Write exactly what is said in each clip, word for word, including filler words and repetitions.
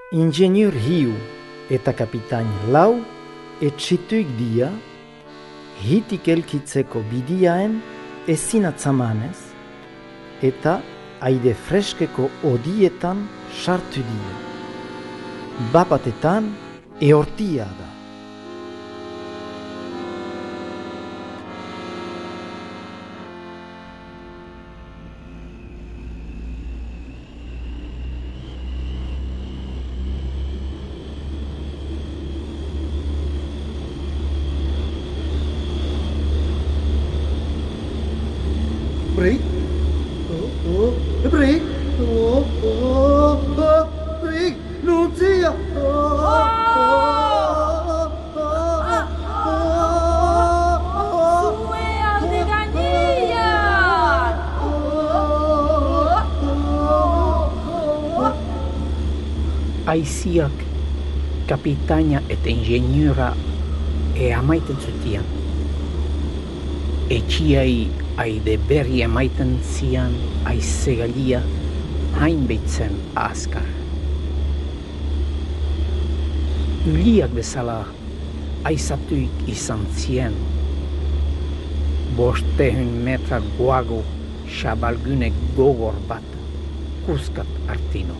Ingenieur hiu eta kapitain lau etxituik dia, hitik elkitzeko bidiaen ezin atzamanez, eta aide freskeko odietan sartu dia. Bapatetan eortia da. Bri? Oh, oh, Bri? Oh, oh, oh, Bri? Non sia! Oh, oh, Sue aldeganian! Aiziak, kapitaina eta ingenieura e amaiten zutian. Etxiai aide berri emaiten zian aizegalia hainbeitzen azkar. Uliak bezala aizatuik izan zien. Bostehun metra goago xabalgune gogor bat kuskat artino.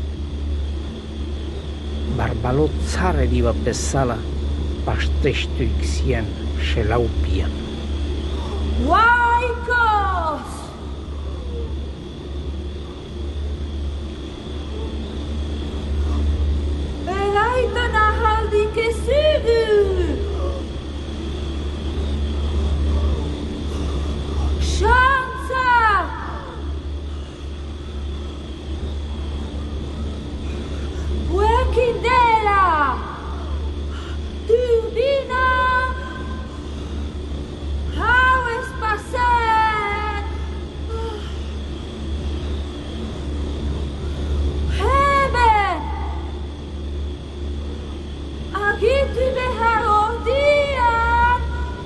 Barbalot zaredi bat bezala pastestuik zien xelaupian. Waikos! Eraitan ahaldik ezugu! Shantza! Huekindela! Turbina! How is passé? Hebe! Agitu beharodian!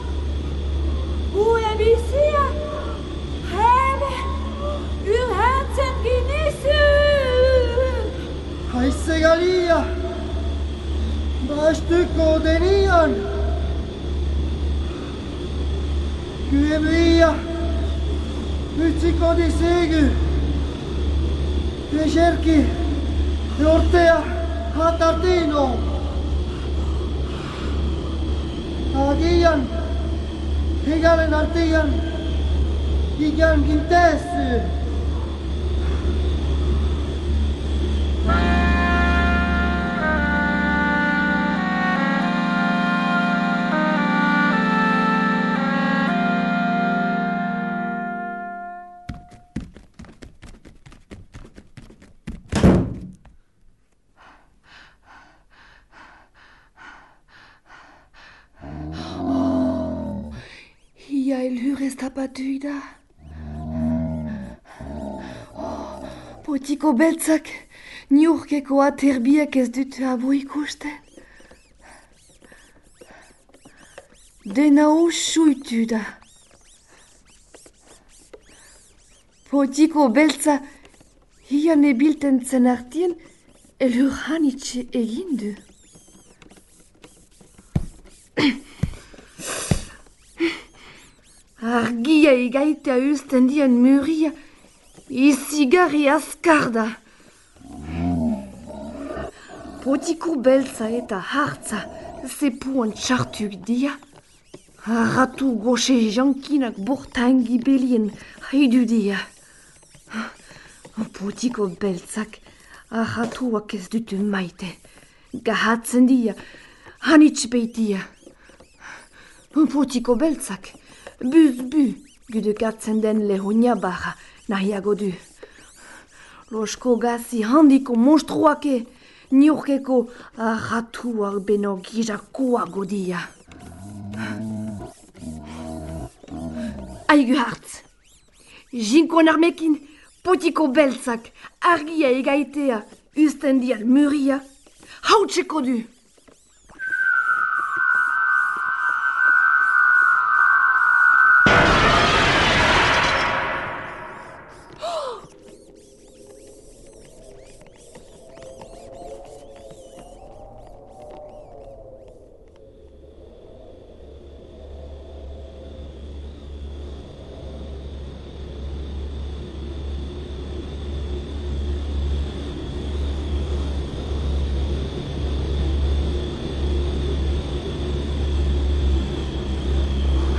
Ue bisia! Hebe! Urhentzen ginisu! Aizegalia! Bastuko denian! Kyemia! Utsiko disegu! Ejerki! Eortea! Hatartino! Agian! Hegalen artian! Igan gintesu! Ia elhur ez tapatuida. Oh, potiko beltzak, niurkeko aterbiak ez dut abo ikusten. Dena usuitu da. Potiko beltza, ia nebilten zen artien, elhur hanitxe egin du. Argia egaitea usten dien muria, izigarri azkar da. Potiko beltza eta hartza zepuan txartuk dia. Arratu goxe jankinak bortangi belien haidu dia. Potiko beltzak arratuak ez dut maite. Gahatzen dia, hanitz beitia. Potiko beltzak buz-bu gudekatzen den lehunia barra nahiago du. Losko gazi handiko monstruake niurkeko arratuak beno gizakoago dia. Aigu hartz, jinkon armekin potiko beltzak argia egaitea usten dian muria hautseko du.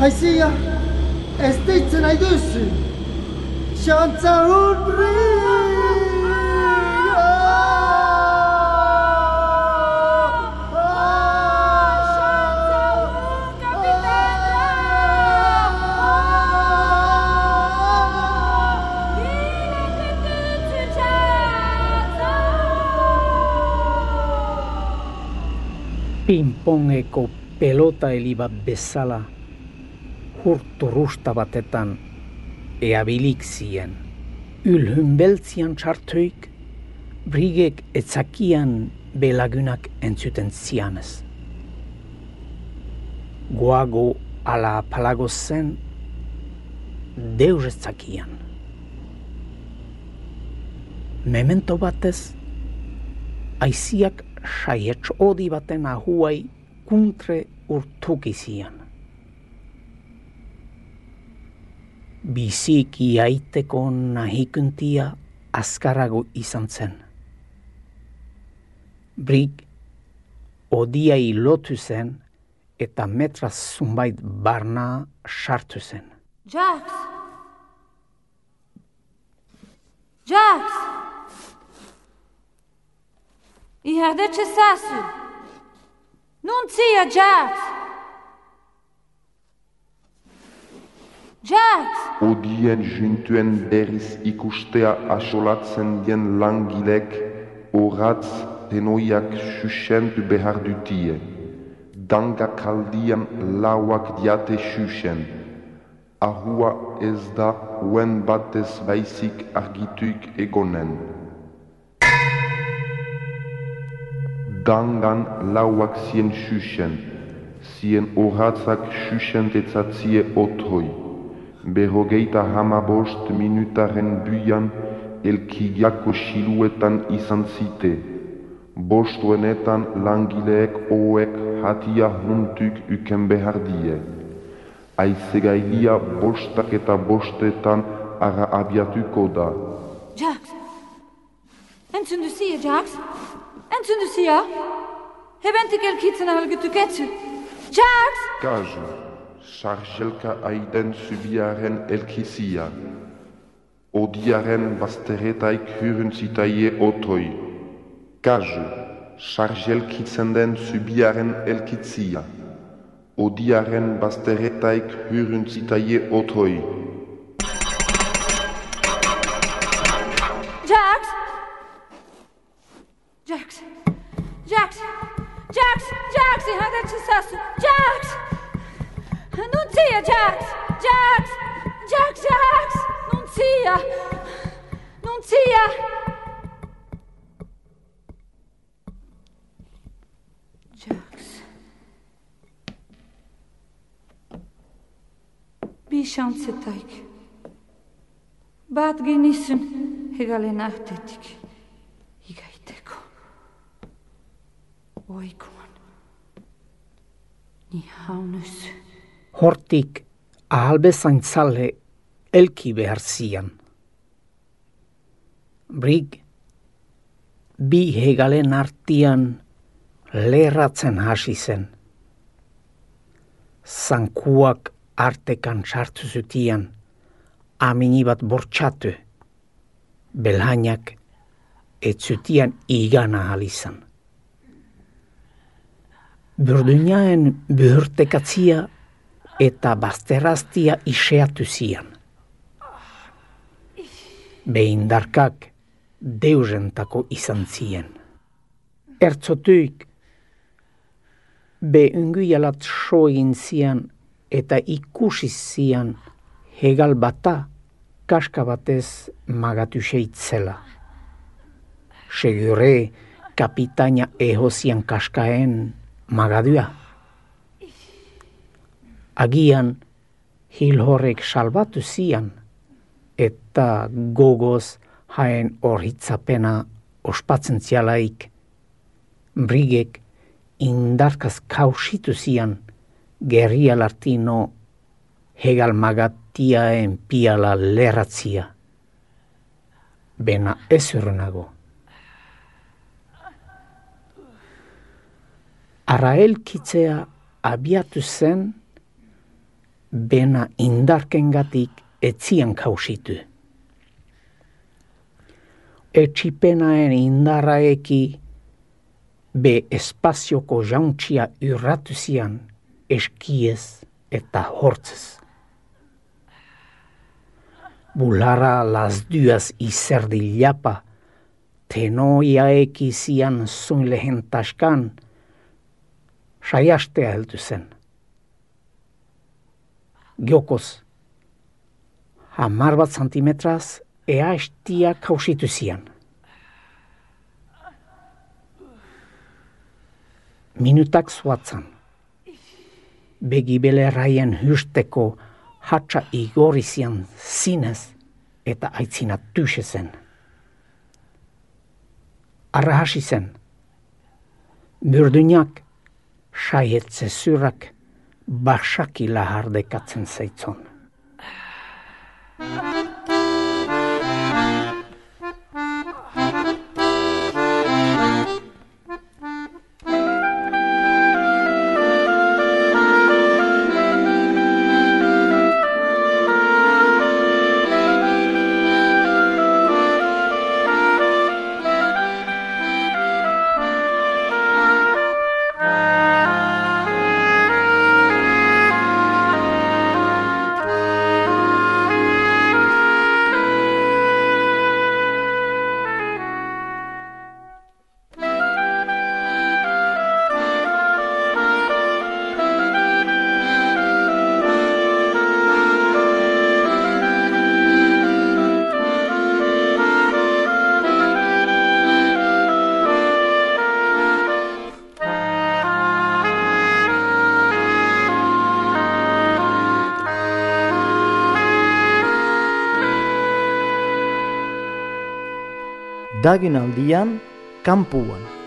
Haizia, ez deitzen nahi duzu. Xantza hurri! Pingpongeko pelota eliba bezala hurturusta batetan eabilik zien. Ylhyn beltzian txartuik, brigek etzakian belagunak entzuten zianez. Goago ala palago zen, deus etzakian. Memento batez, aiziak saietx odi baten ahuai kuntre urtuk izian. Biziki aiteko nahikuntia azkarago izan zen. Brig odiai lotu zen eta metraz zunbait barna sartu zen. Jax! Jax! Ihardetxe zazu! Nuntzia, Jax! Jax! Odien juntuen berriz ikustea asolatzen dien langilek horatz tenoiak susentu behar dutie. Dangakaldian lauak diate susen. Ahua ez da uen batez baizik argituik egonen. Dangan lauak zien susen, zien horatzak susentetzatzie otroi. Berrogeita hamabost minutaren buian elkigiako siluetan izan zite. Bostuenetan langileek oek hatia huntuk uken behar die. Aizegailia bostak eta bostetan ara abiatuko da. Jax! Entzun duzia, Jax? Entzun duzia? Hebentik elkitzen ahalgetuk etzu. Jax! Kazu, sarjelka aiden subiaren elkizia. Odiaren basteretaik hurun zitaie otoi. Kazu, sarjelkitzen den subiaren elkitzia. Odiaren basteretaik hurun zitaie otoi. Jax! Jax! Jax! Jax! Jax! Ihardetxe zazu! Jax! Nuntzia, Jax! Jax! Jax, Jax! Nuntzia! Nuntzia! Jax. Bi şantzetaik. Bat genizun hegalen artetik. Igaiteko. Oikuan. Ni haunus. Hortik ahalbezaintzale elki behar zian. Brig, bi hegalen artian lerratzen hasi zen. Zankuak artekan sartu zutian, amini bat bortxatu, belhainak ez zutian igana halizan. Burduinaen buhurtekatzia eta bazterraztia iseatu zian. Behindarkak deusentako izan zien. Ertzotuik, be unguialat soegin zian eta ikusi zian hegal bata kaska batez magatu seitzela. Segure kapitaina ehozian kaskaen magadua. Agian hil horrek salbatu zian eta gogoz haen horritzapena ospatzen zialaik. Brigek indarkaz kausitu zian gerrialartino hegal magatiaen piala lerratzia. Bena ez urnago. Araelkitzea abiatu zen bena indarkengatik etzian kausitu. Etxipenaen indarraeki be espazioko jauntxia urratu zian eskiez eta hortzez. Bulara las duas izerdilapa tenoiaeki zian zun lehen taskan saiastea heldu zen. Giokoz, hamar bat santimetraz eaestia kausitu zian. Minutak zuatzan, begibele raien husteko hatsa igorri zian zinez eta aitzina tuxe zen. Arra hasi zen, burdunak, saietze zurrak, basaki lahardekatzen zeitzon. Dagen aldian, kampuan.